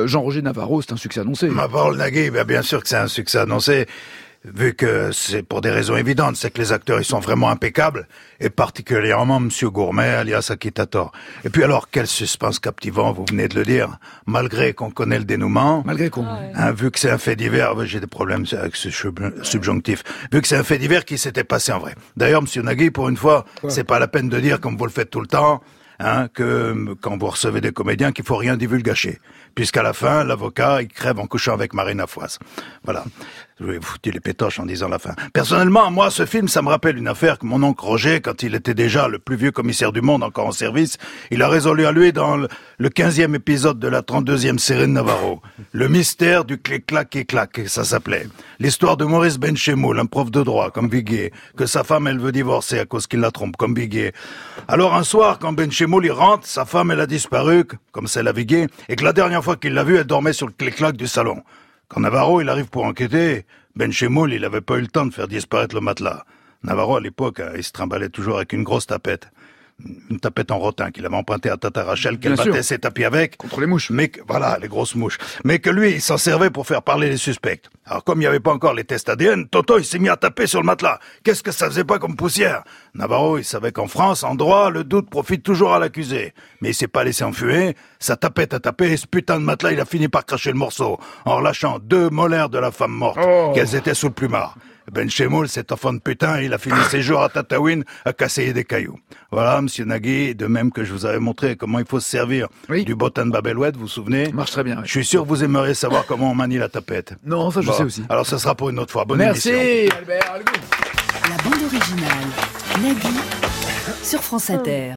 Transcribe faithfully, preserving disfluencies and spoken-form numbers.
Jean-Roger Navarro, c'est un succès annoncé. Ma parole, Nagui, ben bien sûr que c'est un succès annoncé. Vu que c'est pour des raisons évidentes, c'est que les acteurs ils sont vraiment impeccables, et particulièrement Monsieur Gourmet, alias Akitator. Et puis alors, quel suspense captivant, vous venez de le dire, malgré qu'on connaît le dénouement. Malgré qu'on... Ah ouais. hein, vu que c'est un fait divers, j'ai des problèmes avec ce subjonctif, vu que c'est un fait divers qui s'était passé en vrai. D'ailleurs, Monsieur Nagui, pour une fois, ouais. c'est pas la peine de dire, comme vous le faites tout le temps, hein, que quand vous recevez des comédiens, qu'il faut rien divulgacher. Puisqu'à la fin, l'avocat, il crève en couchant avec Marina Foïs. Voilà. Je vais vous foutre les pétoches en disant la fin. Personnellement, moi, ce film, ça me rappelle une affaire que mon oncle Roger, quand il était déjà le plus vieux commissaire du monde, encore en service, il a résolu à lui dans le quinzième épisode de la trente-deuxième série de Navarro. Le mystère du clic-clac et clac, ça s'appelait. L'histoire de Maurice Benchemoul, un prof de droit, comme Viguier, que sa femme, elle veut divorcer à cause qu'il la trompe, comme Viguier. Alors, un soir, quand Benchemoul, il rentre, sa femme, elle a disparu, comme celle à Viguier, et que la dernière fois qu'il l'a vue, elle dormait sur le clic-clac du salon. Quand Navarro, il arrive pour enquêter, Benchemoul, il avait pas eu le temps de faire disparaître le matelas. Navarro, à l'époque, il se trimballait toujours avec une grosse tapette. Une tapette en rotin qu'il avait empruntée à Tata Rachel, qu'elle battait ses tapis avec. Contre les mouches. Mais que, voilà, les grosses mouches. Mais que lui, il s'en servait pour faire parler les suspects. Alors, comme il n'y avait pas encore les tests A D N, Toto, il s'est mis à taper sur le matelas. Qu'est-ce que ça faisait pas comme poussière? Navarro, il savait qu'en France, en droit, le doute profite toujours à l'accusé. Mais il s'est pas laissé enfuir. Sa tapette a tapé et ce putain de matelas, il a fini par cracher le morceau. En relâchant deux molaires de la femme morte. Oh. Qu'elles étaient sous le plumard. Benchemoul, cet enfant de putain, il a fini ses jours à Tataouine à casser des cailloux. Voilà, Monsieur Nagui, de même que je vous avais montré comment il faut se servir oui. du botin de Babelouette, vous vous souvenez? Ça marche très bien. Oui. Je suis sûr que vous aimeriez savoir comment on manie la tapette. Non, ça je bon. sais aussi. Alors ce sera pour une autre fois. Bonne Merci, émission. Albert. La bande originale, Nagui, sur France Inter.